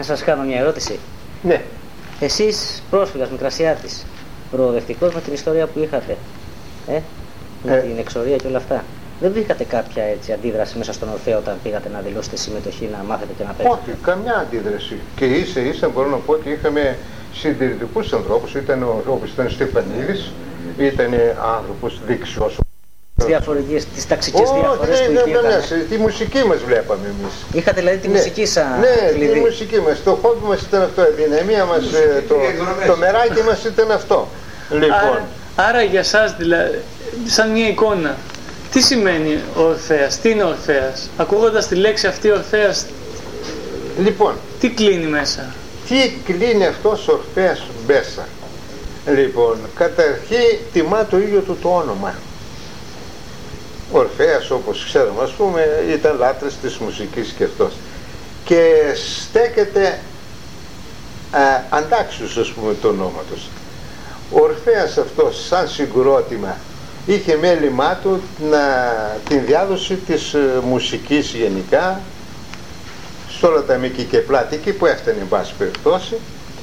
Να σας κάνω μια ερώτηση. Ναι. Εσείς πρόσφυγας Μικρασιάτης, προοδευτικός με την ιστορία που είχατε, με την εξορία και όλα αυτά, δεν βρήκατε κάποια έτσι αντίδραση μέσα στον Ορφέα όταν πήγατε να δηλώσετε συμμετοχή, να μάθετε και να παίξετε? Όχι, καμιά αντίδραση. Και ίσα μπορώ να πω ότι είχαμε συντηρητικούς ανθρώπους. Ήταν όπως ήταν Στεφανίδης, ήταν άνθρωπος δεξιός. Τις ταξικές διαφορές που υπήρχαν. Τη μουσική μας βλέπαμε εμείς. Είχατε δηλαδή τη μουσική σαν κλειδί. Ναι, τη μουσική μας. Το χόμπι μας ήταν αυτό. Η δυναμία μας, το μεράκι μας ήταν αυτό. Λοιπόν. Άρα για σας, δηλαδή, σαν μια εικόνα, τι σημαίνει ο Ορφέας, τι είναι ο Ορφέας? Ακούγοντας τη λέξη αυτή Ορφέας, λοιπόν, τι κλείνει μέσα? Τι κλείνει αυτός ο Ορφέας μέσα? Λοιπόν, καταρχήν τιμά το ίδιο του το όνομα. Ο Ορφέας, όπως ξέρουμε, ας πούμε, ήταν λάτρης της μουσικής και αυτός. Και στέκεται αντάξιος, ας πούμε, το ονόματος. Ο Ορφέας αυτός, σαν συγκρότημα, είχε μέλημά του την διάδοση της μουσικής γενικά, σε όλα τα μήκη και πλάτη, εκεί που έφτανε εν πάση περιπτώσει,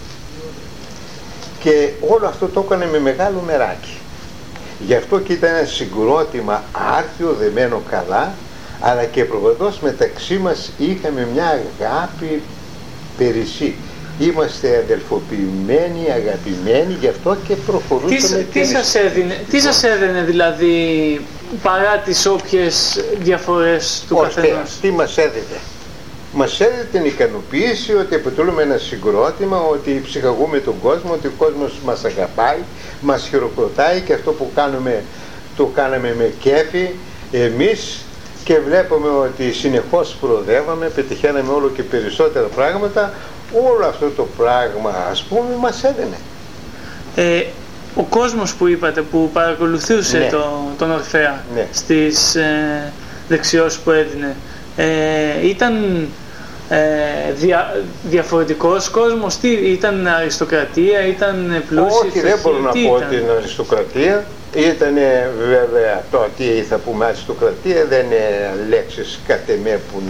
και όλο αυτό το έκανε με μεγάλο μεράκι. Γι' αυτό και ήταν ένα συγκρότημα άρθιο, δεμένο καλά, αλλά και προπαντός μεταξύ μας είχαμε μια αγάπη περισσή. Είμαστε αδελφοποιημένοι, αγαπημένοι, γι' αυτό και προχωρούσαμε. Τι σας έδινε δηλαδή, παρά τις όποιες διαφορές του καθενός? Τι μας έδινε? Μας έδινε την ικανοποίηση ότι αποτελούμε ένα συγκρότημα, ότι ψυχαγούμε τον κόσμο, ότι ο κόσμος μας αγαπάει, μας χειροκροτάει, και αυτό που κάνουμε το κάναμε με κέφι εμείς, και βλέπουμε ότι συνεχώς προοδεύαμε, πετυχαίναμε όλο και περισσότερα πράγματα. Όλο αυτό το πράγμα, ας πούμε, μας έδινε. Ο κόσμος που είπατε, που παρακολουθούσε, ναι, τον Ορφέα, ναι, στις δεξιώσεις που έδινε, ήταν διαφορετικός κόσμος? Τι ήταν? Αριστοκρατία, ήταν πλούσιοι? Όχι, δεν μπορώ να πω ότι είναι αριστοκρατία. Ήταν βέβαια, το τι θα πούμε αριστοκρατία δεν είναι λέξεις κατ' εμέ που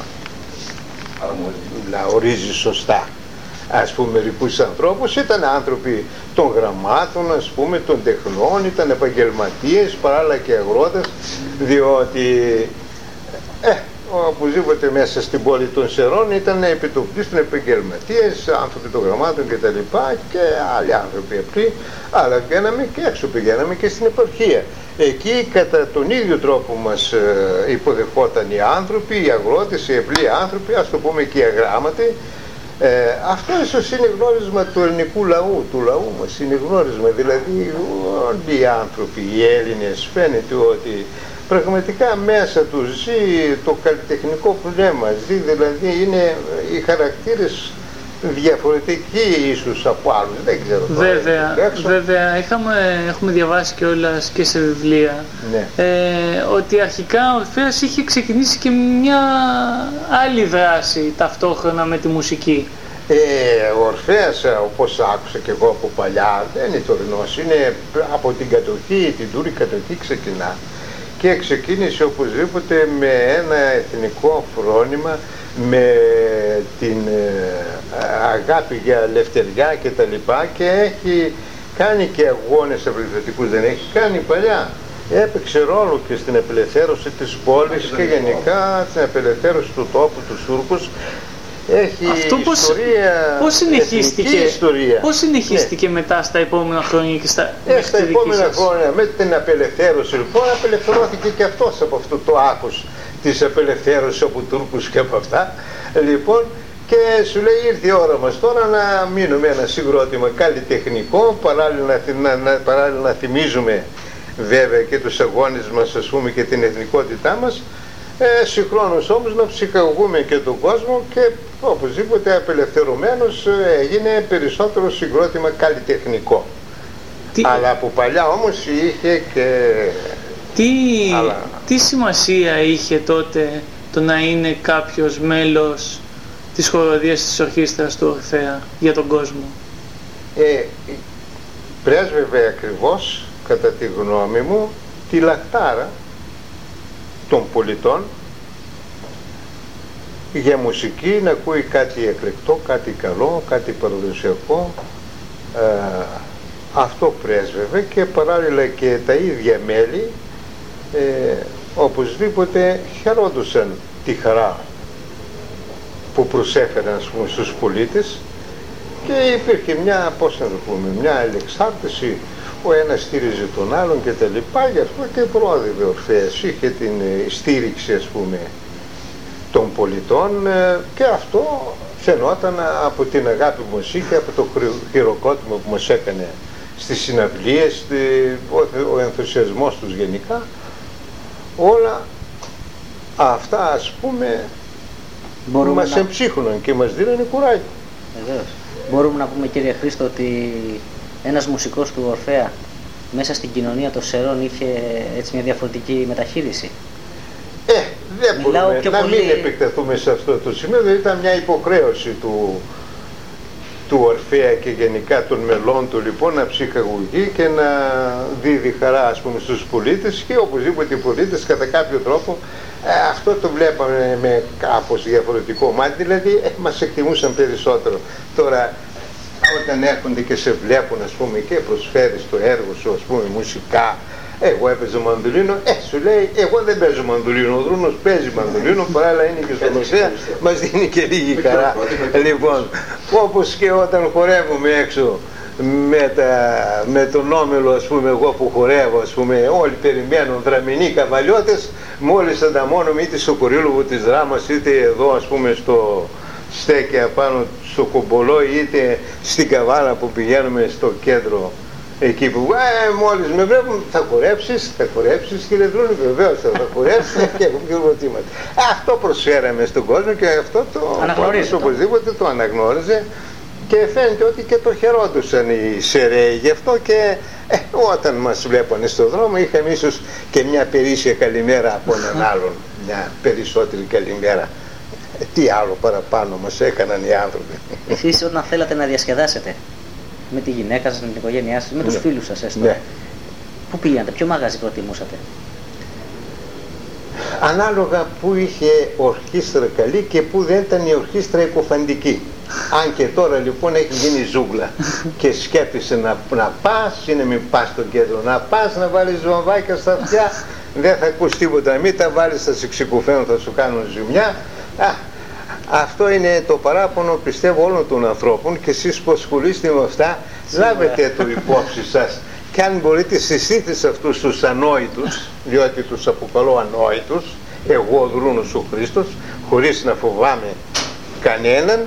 να ορίζει σωστά, ας πούμε, μερικούς ανθρώπους. Ήταν άνθρωποι των γραμμάτων, ας πούμε, των τεχνών, ήταν επαγγελματίες, παράλληλα και αγρότες, διότι οπωσδήποτε μέσα στην πόλη των Σερών ήταν επιτοπλίστων επαγγελματίες, άνθρωποι των γραμμάτων κτλ. Και άλλοι άνθρωποι αυτοί, αλλά πηγαίναμε και έξω, πηγαίναμε και στην επαρχία. Εκεί κατά τον ίδιο τρόπο μας υποδεχόταν οι άνθρωποι, οι αγρότες, οι απλοί άνθρωποι, ας το πούμε και οι αγράμματοι. Αυτό ίσως είναι γνώρισμα του ελληνικού λαού, του λαού μας, είναι γνώρισμα. Δηλαδή όλοι οι άνθρωποι, οι Έλληνες, φαίνεται ότι πραγματικά μέσα του ζει το καλλιτεχνικό πνεύμα, ζει, δηλαδή είναι οι χαρακτήρες διαφορετικοί ίσως από άλλους, δεν ξέρω. Βέβαια, έχουμε διαβάσει κιόλας και σε βιβλία, ναι, ότι αρχικά ο Ορφέας είχε ξεκινήσει και μια άλλη δράση ταυτόχρονα με τη μουσική. Ο Ορφέας, όπως άκουσα και εγώ από παλιά, δεν είναι τωρινός, είναι από την κατοχή, την Τούρη κατοχή ξεκινά. Και ξεκίνησε οπωσδήποτε με ένα εθνικό φρόνημα, με την αγάπη για ελευθεριά και τα λοιπά, και έχει κάνει και αγώνες απελευθερωτικούς, δεν έχει κάνει παλιά? Έπαιξε ρόλο και στην απελευθέρωση της πόλης και γενικά στην απελευθέρωση του τόπου, τους Τούρκους. Έχει αυτό ιστορία, πώς συνεχίστηκε, ναι, μετά στα επόμενα χρόνια και στα επόμενα χρόνια με την απελευθέρωση, λοιπόν, απελευθερώθηκε και αυτός από αυτό το άκους της απελευθέρωσης από Τούρκους και από αυτά, λοιπόν, και σου λέει ήρθε η ώρα μας τώρα να μείνουμε ένα συγκρότημα καλλιτεχνικό, παράλληλα να θυμίζουμε βέβαια και τους αγώνες μας, ας πούμε, και την εθνικότητά μας, συγχρόνως όμως να ψυχαγωγούμε και τον κόσμο, και οπωσδήποτε απελευθερωμένος έγινε περισσότερο συγκρότημα καλλιτεχνικό. Αλλά από παλιά όμως είχε και... Τι σημασία είχε τότε το να είναι κάποιος μέλος της χοροδίας της ορχήστρας του Ορφέα για τον κόσμο? Πρέσβευε ακριβώς, κατά τη γνώμη μου, τη λαχτάρα των πολιτών, για μουσική να ακούει κάτι εκλεκτό, κάτι καλό, κάτι παραδοσιακό. Αυτό πρέσβευε και παράλληλα και τα ίδια μέλη οπωσδήποτε χαιρόντουσαν τη χαρά που προσέφεραν, ας πούμε, στους πολίτες, και υπήρχε μια, πώς να το πούμε, μια ελεξάρτηση, ο ένας στήριζε τον άλλον και τα λοιπά. Γι' αυτό και προόδευε ο Ορφέας, είχε την στήριξη, ας πούμε, των πολιτών, και αυτό φαινόταν από την αγάπη που μας είχε, από το χειροκρότημα που μας έκανε στις συναυλίες, ο ενθουσιασμός τους γενικά. Όλα αυτά, ας πούμε, μας εμψύχωναν και μας δίνανε κουράγιο. Βεβαίως. Μπορούμε να πούμε, κύριε Χρήστο, ότι ένας μουσικός του Ορφέα μέσα στην κοινωνία των Σερών είχε έτσι μια διαφορετική μεταχείριση? Δεν μπορούμε να μην επεκταθούμε σε αυτό το σημείο, δηλαδή ήταν μια υποχρέωση του Ορφέα και γενικά των μελών του, λοιπόν, να ψυχαγωγεί και να δίδει χαρά, ας πούμε, στους πολίτες, και οπωσδήποτε οι πολίτες κατά κάποιο τρόπο αυτό το βλέπαμε με κάπως διαφορετικό μάτι, δηλαδή μας εκτιμούσαν περισσότερο. Τώρα όταν έρχονται και σε βλέπουν, ας πούμε, και προσφέρεις το έργο σου, ας πούμε, μουσικά, εγώ έπαιζα μανδολίνο, σου λέει, εγώ δεν παίζω μανδολίνο, ο Δρούνος παίζει μανδολίνο, παράλληλα είναι και στον Ορφέα, μας δίνει και λίγη χαρά. Λοιπόν, όπως και όταν χορεύουμε έξω με τον Όμιλο, ας πούμε, εγώ που χορεύω, ας πούμε, όλοι περιμένουν, δραμηνοί καβαλιώτες, μόλις ανταμώνουμε είτε στο κορίλογο της δράμας, είτε εδώ, ας πούμε, στο στέκει απάνω στο Κομπολό, είτε στην Καβάλα που πηγαίνουμε στο κέντρο, εκεί που μόλις με βλέπουν, θα χορέψεις κύριε Δρούνη, βεβαίως θα χορέψεις, και έχουμε και ρωτήματα. Αυτό προσφέραμε στον κόσμο και αυτό το κόσμο οπωσδήποτε το αναγνώριζε, και φαίνεται ότι και το χαιρόντουσαν οι Σεραίοι γι' αυτό, και όταν μας βλέπανε στον δρόμο είχαμε ίσως και μια περίσσια καλημέρα από έναν άλλον, μια περισσότερη καλημέρα. Τι άλλο παραπάνω μας έκαναν οι άνθρωποι. Εσείς όταν θέλατε να διασκεδάσετε με τη γυναίκα σας, με την οικογένειά σας, με τους φίλους σας έστω, πού πήγατε, ποιο μαγαζί προτιμούσατε? Ανάλογα που είχε ορχήστρα καλή και που δεν ήταν η ορχήστρα εκοφαντική. Αν και τώρα, λοιπόν, έχει γίνει ζούγκλα και σκέφτεσαι να πας ή να μην πας στο κέντρο, να πας να βάλεις βαμβάκια στα αυτιά, δεν θα ακούς τίποτα, μην τα βάλεις, θα σε ξεκουφαίνουν, θα σου κάνουν ζημιά. Αυτό είναι το παράπονο, πιστεύω, όλων των ανθρώπων, και εσείς που ασχολείστε με αυτά, λάβετε το υπόψη σας, και αν μπορείτε συστήθετε αυτούς τους ανόητους, διότι τους αποκαλώ ανόητους, εγώ ο Δρούνος ο Χρήστος, χωρίς να φοβάμαι κανέναν,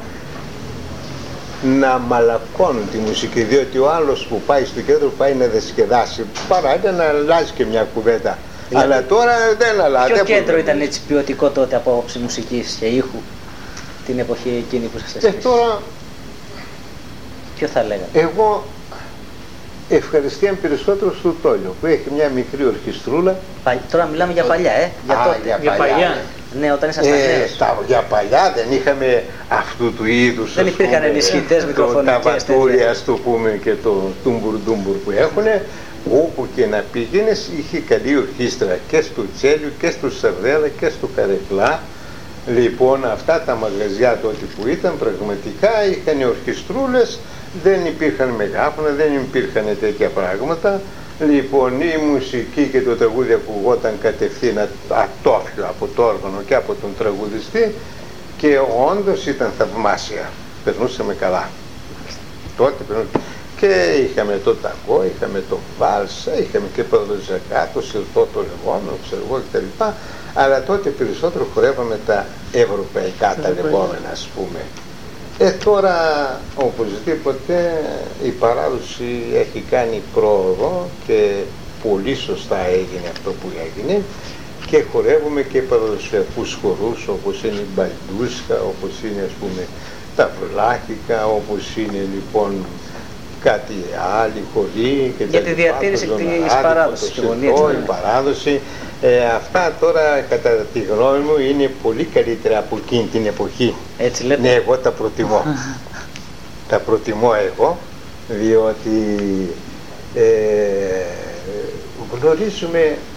να μαλακώνουν τη μουσική, διότι ο άλλος που πάει στο κέντρο πάει να διασκεδάσει, παρά να αλλάζει και μια κουβέντα. Αλλά τώρα δεν αλλάζει. Ποιο κέντρο ήταν έτσι ποιοτικό τότε από άποψη μουσικής και ήχου την εποχή εκείνη που σας έσκασε? Τώρα, ποιο θα λέγατε? εγώ ευχαριστίαν περισσότερο στο Τόλιο, που έχει μια μικρή ορχιστρούλα. Τώρα μιλάμε για παλιά, για τότε. Για παλιά. Ναι, όταν ήσασταν νέος. Για παλιά δεν είχαμε αυτού του είδους. Δεν υπήρχαν ενισχυτές μικροφωνικές. Τα βατούρια, ας το πούμε, και το τούμπουρ που έχουνε. Όπου και να πήγαινες είχε καλή ορχήστρα, και στο Τσέλιο και στο Σαρδέλα και στο Καρεκλά. Λοιπόν, αυτά τα μαγαζιά τότε που ήταν πραγματικά είχαν ορχιστρούλες, δεν υπήρχαν μεγάφωνα, δεν υπήρχαν τέτοια πράγματα. Λοιπόν, η μουσική και το τραγούδι ακουγόταν κατευθείαν ατόφιο από το όργανο και από τον τραγουδιστή, και όντως ήταν θαυμάσια. Περνούσαμε καλά. Τότε περνούσαμε. Και είχαμε το ταγκό, είχαμε το βάλσα, είχαμε και παραδοσιακά, το σιρτό το λεγόμενο, ξέρω εγώ κτλ. Αλλά τότε περισσότερο χορεύαμε τα ευρωπαϊκά, τα λεγόμενα, ας πούμε. Τώρα οπωσδήποτε η παράδοση έχει κάνει πρόοδο και πολύ σωστά έγινε αυτό που έγινε, και χορεύουμε και παραδοσιακούς χορούς, όπως είναι η μπαλντούσκα, όπως είναι, ας πούμε, τα βλάχικα, όπως είναι, λοιπόν, κάτι άλλη χωρί και για τη διατήρηση της παράδοσης. Η παράδοση, αυτά τώρα κατά τη γνώμη μου είναι πολύ καλύτερα από εκείνη την εποχή. Έτσι λέτε? Ναι, εγώ τα προτιμώ. Τα προτιμώ εγώ, διότι γνωρίζουμε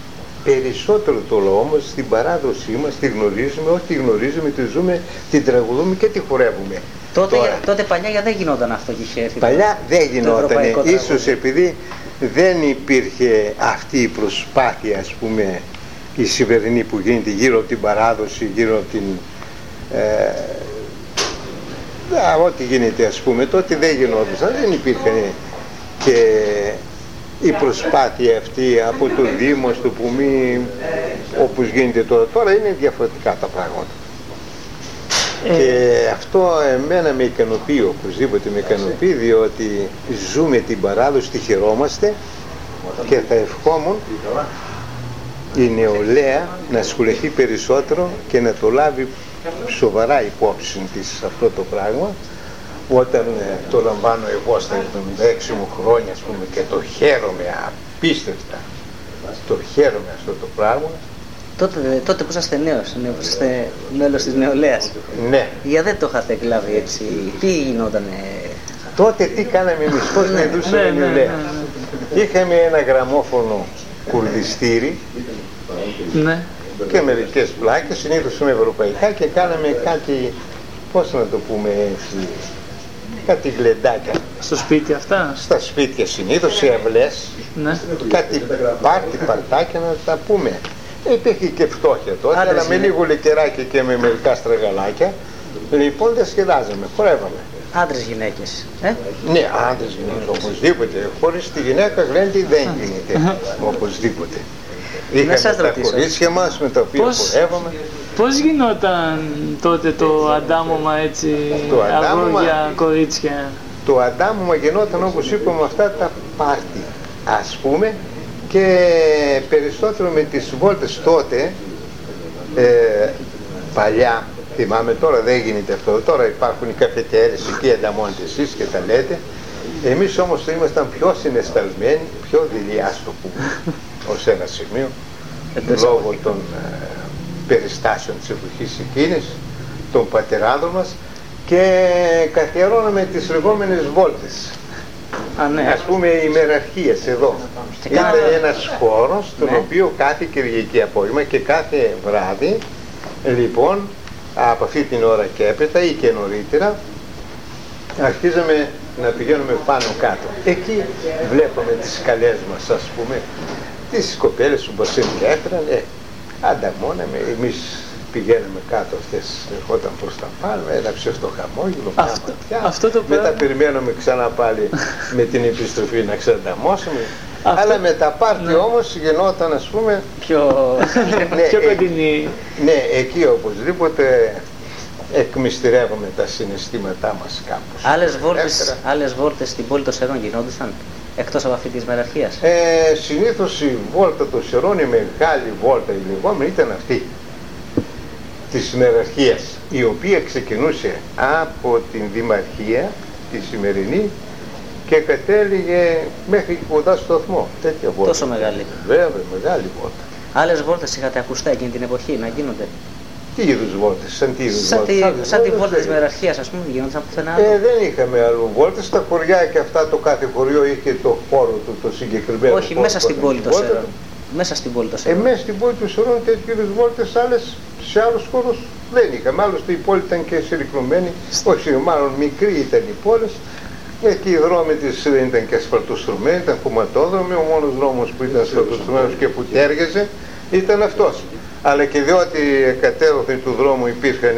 περισσότερο το λαό μας, στην παράδοσή μας, τη γνωρίζουμε, όχι τη γνωρίζουμε, τη ζούμε, την τραγουδούμε και τη χορεύουμε. Τότε παλιά δεν γινόταν αυτό και είχε έρθει. Παλιά δεν γινόταν, ίσως επειδή δεν υπήρχε αυτή η προσπάθεια, ας πούμε, η σημερινή που γίνεται γύρω από την παράδοση, γύρω από την... ό,τι γίνεται, ας πούμε, τότε δεν γινόταν, δεν υπήρχε και η προσπάθεια αυτή από το Δήμο, στο Πουμί, όπως γίνεται τώρα. Τώρα είναι διαφορετικά τα πράγματα. Και αυτό εμένα με ικανοποιεί, οπωσδήποτε με ικανοποιεί, διότι ζούμε την παράδοση, τη χαιρόμαστε και θα ευχόμουν η νεολαία να ασχοληθεί περισσότερο και να το λάβει σοβαρά υπόψη της αυτό το πράγμα. Όταν το λαμβάνω εγώ στα 76 μου χρόνια, ας πούμε, και το χαίρομαι απίστευτα, το χαίρομαι αυτό το πράγμα. Τότε που είσαστε νέος, που είσαστε μέλος της νεολαίας. Ναι. Για δεν το είχατε εκλάβει έτσι, τι γινότανε? Τότε τι κάναμε εμείς, πώς νεδούσαμε νεολαία. Είχαμε ένα γραμμόφωνο κουρδιστήρι και μερικές πλάκες, συνήθως με ευρωπαϊκά, και κάναμε κάτι, πώς να το πούμε έτσι, κάτι γλεντάκια. Στο σπίτι αυτά? Στα σπίτια συνήθως, σε αυλές, κάτι παρτάκια να τα πούμε. Υπήρχε και φτώχεια τότε, αλλά με λίγο λικεράκι και με μερικά στραγαλάκια. Λοιπόν, δεν σχεδάζαμε, χορεύαμε. Άντρες γυναίκες, Ναι, άντρες γυναίκες, οπωσδήποτε. Χωρίς τη γυναίκα γλέντι δεν γίνεται, οπωσδήποτε. Είχαμε τα κορίτσια μας με τα οποία χορεύαμε. Πώς γινόταν τότε το αντάμωμα έτσι, αγόρια, κορίτσια? Το αντάμωμα γινόταν, όπως είπαμε, αυτά τα πάρτι, ας πούμε, και περισσότερο με τις βόλτες τότε, παλιά, θυμάμαι, τώρα δεν γίνεται αυτό, τώρα υπάρχουν οι καφετέρες, εκεί ανταμώνετε εσείς και τα λέτε. Εμείς όμως ήμασταν πιο συναισθαλμένοι, πιο δειλοί, ας το πούμε, ως ένα σημείο, λόγω των περιστάσεων της εποχής εκείνης, των πατεράδων μας, και καθιερώναμε τις λεγόμενες βόλτες. Ας πούμε οι ημεραρχίες εδώ. Ήταν ένας χώρος στον οποίο κάθε Κυριακή απόγευμα και κάθε βράδυ, λοιπόν, από αυτή την ώρα και έπειτα ή και νωρίτερα, αρχίζαμε να πηγαίνουμε πάνω κάτω. Εκεί βλέπαμε τις σκαλές μας, ας πούμε, τις κοπέλες που μας ενδιαφέραν, ανταμώναμε, εμείς πηγαίναμε κάτω, αυτές ερχόταν προς τα πάνω, έλαψε στο χαμόγελο, μετά περιμέναμε ξανά πάλι με την επιστροφή να ξανανταμώσουμε. Αλλά με τα πάρτι όμως γινόταν, ας πούμε, πιο κοντινή. Ναι, εκεί οπωσδήποτε εκμυστηρεύαμε τα συναισθήματά μας κάπως. Άλλες βόλτες στην πόλη των Σερών γινόντουσαν, εκτός από αυτή της μεραρχίας? Συνήθως η βόλτα των Σερών, η μεγάλη βόλτα, η λεγόμενη, ήταν αυτή της μεραρχίας, η οποία ξεκινούσε από την Δημαρχία, τη σημερινή, και κατέληγε μέχρι κοντά στο σταθμό. Τέτοια βόλτα. Τόσο μεγάλη? Βέβαια, μεγάλη βόλτα. Άλλες βόλτες είχατε ακουστά εκείνη την εποχή να γίνονται? Τι είδους βόλτες, σαν τι είδους βόλτες? Σαν τη βόλτα της μεραρχίας, ας πούμε, γίνονταν πουθενά? Δεν είχαμε άλλο βόλτες. Στα χωριά και αυτά, το κάθε χωριό είχε το χώρο του, το συγκεκριμένο. Όχι, χώρο, μέσα στην πόλη των Σερών. Μέσα στην πόλη των Σερών. Μέσα στην πόλη των Σερών τέτοιου είδους βόλτες, σε άλλους χώρους δεν είχαμε. Άλλωστε η πόλη ήταν και συρρυκνωμένη, όχι, μάλλον μικρή ήταν η πόλη. Εκεί οι δρόμοι της δεν ήταν και ασφαλτοστρωμένοι, ήταν κομματόδρομοι. Ο μόνος δρόμος που ήταν ασφαλτοστρωμένος και που τέργεζε ήταν αυτός. Αλλά και διότι κατέρωθεν του δρόμου υπήρχαν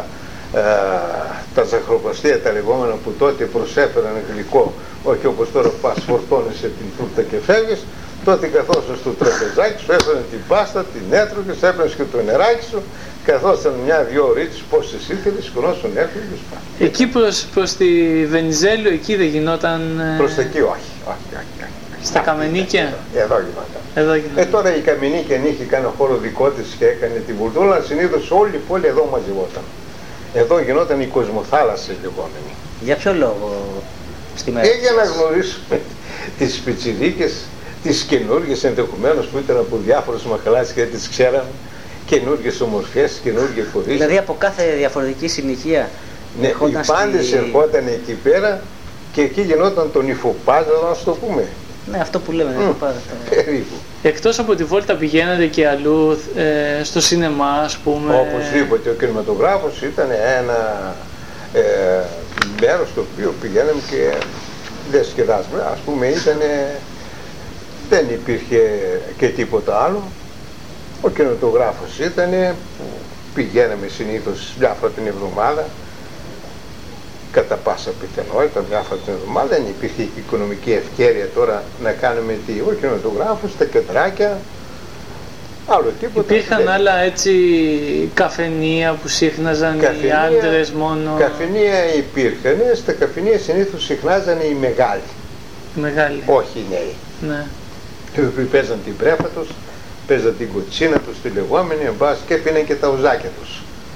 τα ζαχαροπλαστεία, τα λεγόμενα, που τότε προσέφεραν γλυκό, όχι όπως τώρα που πας φορτώνεσαι την φρούτα και φεύγεις. Τότε καθόσαν στο τραπεζάκι σου, έφεραν την πάστα, την έτρωγες, έπαιρνες και το νεράκι σου, καθόσαν μια-δυο ώρες πόσες ήθελες, σκονώσουν έφυγες. Εκεί προς τη Βενιζέλου, εκεί δεν γινόταν? Προς τα εκεί όχι. Στα Καμενίκια? Εδώ γινόταν. Τώρα η Καμενίκια είχε κανένα χώρο δικό της και έκανε την βουλτούλα, συνήθως όλη η πόλη εδώ μαζευόταν. Εδώ γινόταν η κοσμοθάλασσα λεγόμενη. Για ποιο λόγο στη μέρα? Για να γνωρίσουμε τις πιτσιρίκες, τις καινούργιες ενδεχομένως που ήταν από διάφορες μαχαλάσεις και δεν τις ξέραμε, καινούργιες ομορφιές, καινούργια κορίτσια. Δηλαδή από κάθε διαφορετική συνοικία? Ναι, οι πάντες ερχόταν εκεί πέρα και εκεί γινόταν τον υφοπάζο, να το πούμε. Ναι, αυτό που λέμε, υφοπάζο. Περίπου. Εκτός από τη βόλτα πηγαίνατε και αλλού, στο σινεμά ας πούμε? Οπωσδήποτε, ο κινηματογράφος ήταν ένα μέρος στο οποίο πηγαίναμε και διασκεδάσαμε. Ας πούμε δεν υπήρχε και τίποτα άλλο. Ο κινηματογράφος ήταν που πηγαίναμε συνήθως μια φορά την εβδομάδα, κατά πάσα πιθανότητα μια φορά την εβδομάδα. Δεν υπήρχε και οικονομική ευκαιρία τώρα να κάνουμε ο κινηματογράφος, τα κεντράκια, άλλο τίποτα. Υπήρχαν άλλα έτσι καφενεία που σύχναζαν οι άντρες μόνο? Καφενεία υπήρχαν, στα καφενεία συνήθως συχνάζαν οι μεγάλοι. Μεγάλοι. Όχι οι νέοι. Ναι. Οι οποίοι παίζαν την πρέφα τους, παίζαν την κοτσίνα τους, τη λεγόμενη, και πίναν και τα ουζάκια τους.